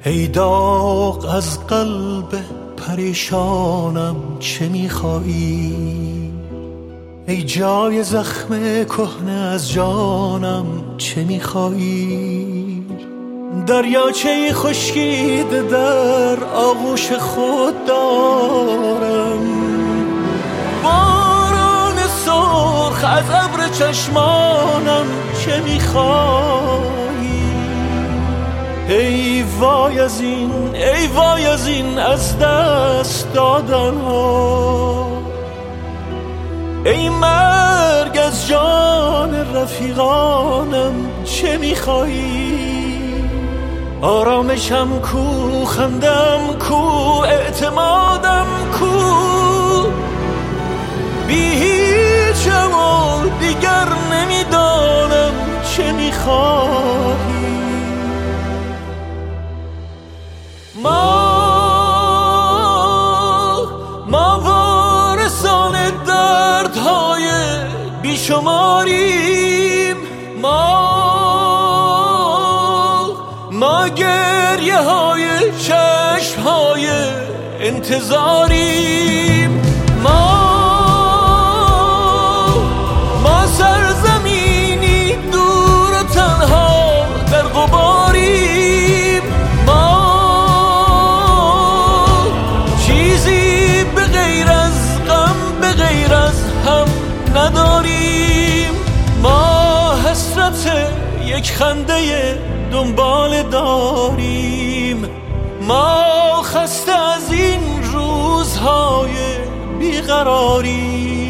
ای داغ از قلب پریشانم چه میخوایی؟ ای جای زخم کهنه از جانم چه میخوایی؟ دریاچه خشکیده در آغوش خود دارم، باران سرخ از ابر چشمانم چه میخوایی؟ ای وای از این، ای وای از این از دست دادن ها، ای مرگ از جان رفیقانم چه میخوایی؟ آرامشم کو، خندم کو، اعتمادم کو، بی هیچم و دیگر نمیدانم چه میخوایی؟ ما وارثان دردهای بیشماریم، ما گریه های چشم های انتظاریم، ما سرزمینی دور و تنها در غباریم، ما چیزی به غیر از غم، به غیر از هم نداریم، ما حسرت یک خنده دنبال داریم، ما خسته از این روزهای بیقراریم.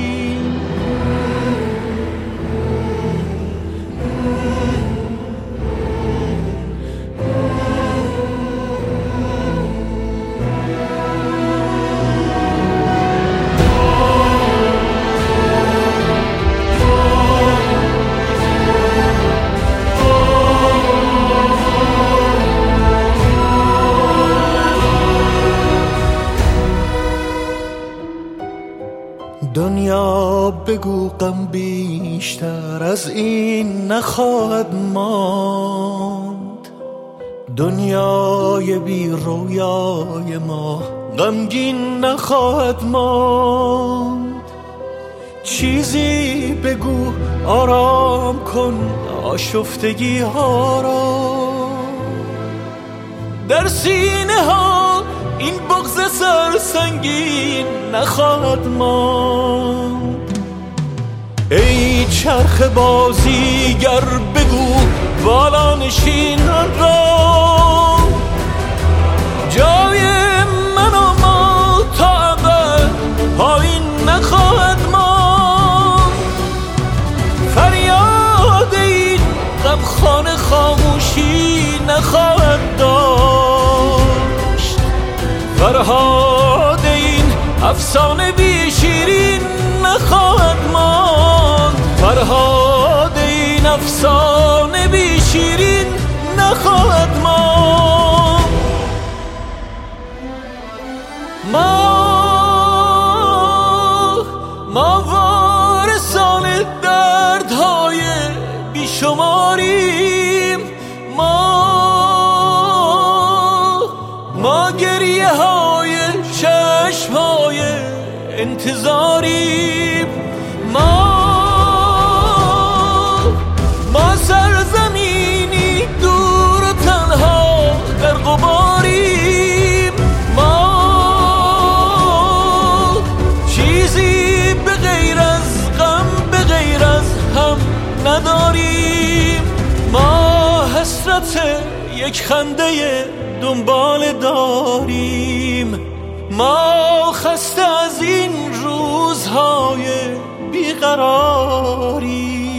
دنیا بگو غم بیشتر از این نخواهد ماند، دنیای بی رویای ما غمگین نخواهد ماند، چیزی بگو آرام کن آشفتگی ها را، در سینه ها این بغض سرسنگین نخواهد ماند. ای چرخ بازیگر بگو بالانشینان را، جای من و ما تا ابد پایین نخواهد ماند، فریاد این غمخانه خاموشی نخواهد داشت، فرهاد این افسانه بی شیرین نخواهد ماند، فرهاد این افسانه بی شیرین نخواهد ماند. ما وارثان دردهای بیشماریم، ما گریه های چشم های انتظاریم، ما سرزمینی دور و تنها در غباریم، ما چیزی به غیر از غم، به غیر از هم نداریم، ما حسرت یک خنده دنبال داریم، ما خسته از این روزهای بیقراریم.